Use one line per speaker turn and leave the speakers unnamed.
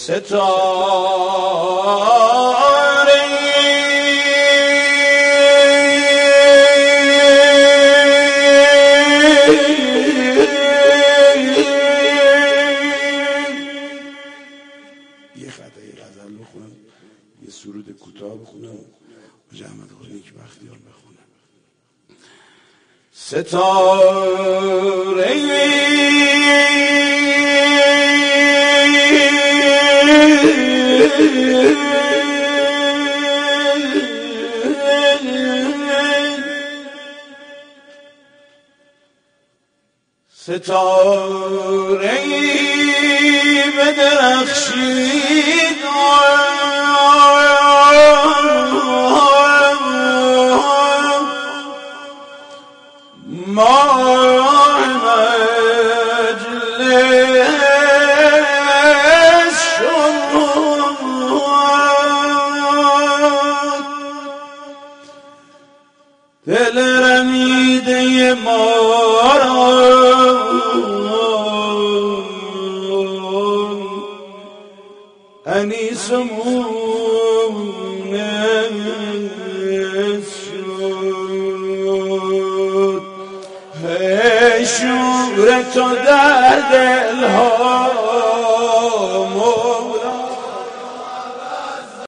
ستاره
یه خطای غزل بخونم، یه سرود کوتاه بخونم، حاج احمد خانی که بختیار بخونم.
ستاره ستاره‌ای بدرخشید ماه مجلس شد دل رمیده ما را انیس مونس شد. ای شور تو در دل ها